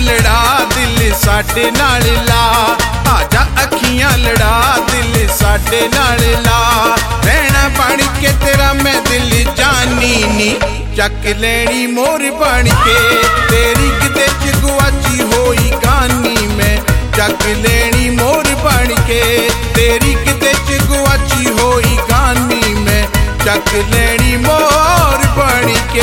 लड़ा दिल साडे नाल ला, आजा अखियां लड़ा दिल साडे नाल ला। रहना बन के तेरा मैं दिल जानी नी, चक लैनी मोर बन के तेरी किते च गुआची होई गानी मैं। चक लैनी मोर बन के तेरी किते च गुआची होई गानी मैं। चक लैनी मोर बन के।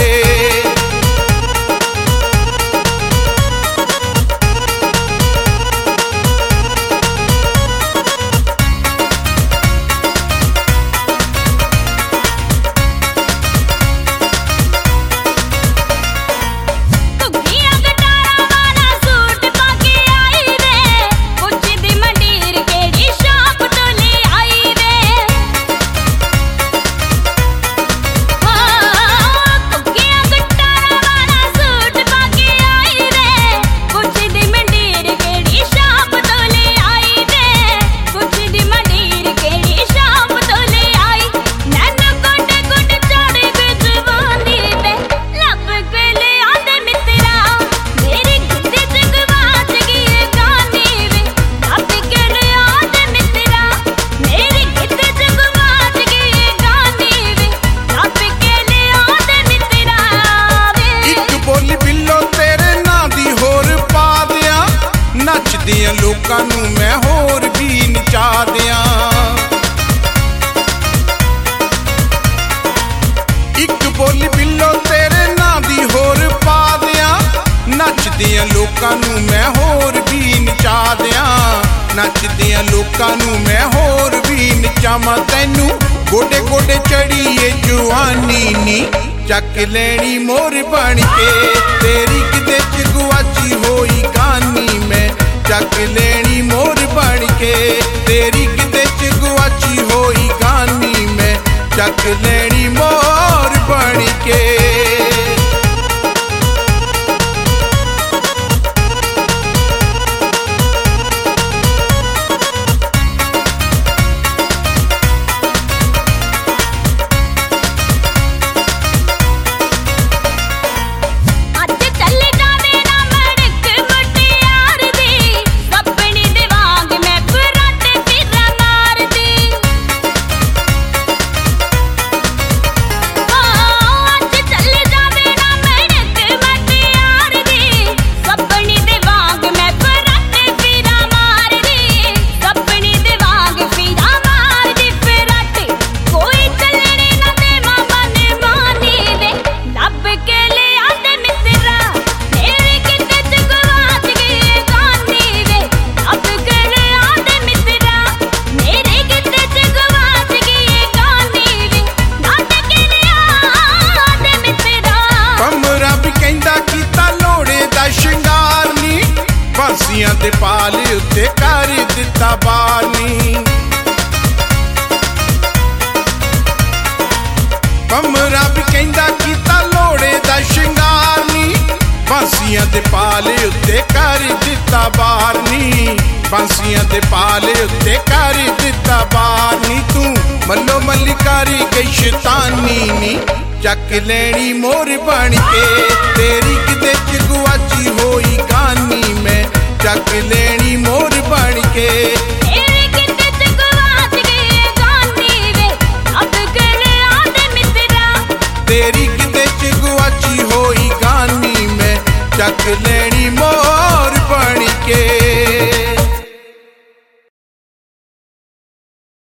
लोकां नूं मैं होर भी नचा दियां। इक बोली बिल्लो तेरे नां दी होर पा दियां। नचदियां लोकां नूं मैं होर भी नचा दियां। नचदियां लोकां नूं मैं होर भी नचावां। तैनूं गोडे गोडे चढ़ीए जवानी नी, चक लैनी मोर बन के तेरी किते च गुआची होई गानी मैं। चक लैनी मोर बन के तेरी किते च गुआची होई गानी मैं। चक लैनी मोर बन के। फांसियां दे पाल उत्ते कर दिता बानी। कमरा भी कहंदा कीता लोड़े दा शिंगार नी। फांसियां दे पाल उत्ते कर दिता बानी। फांसियां दे पाल उत्ते कर दिता बानी। तू मल्लो मल्ली करी गई शैतानी नी, चक लैनी मोर बन के तेरी किते च गुआची होई गानी मैं। चक लैनी मोर बन के तेरी किते च गुआची गानी वे, अब कर आदे मित्रा। तेरी किते च गुआची होई गानी मैं। चक लैनी मोर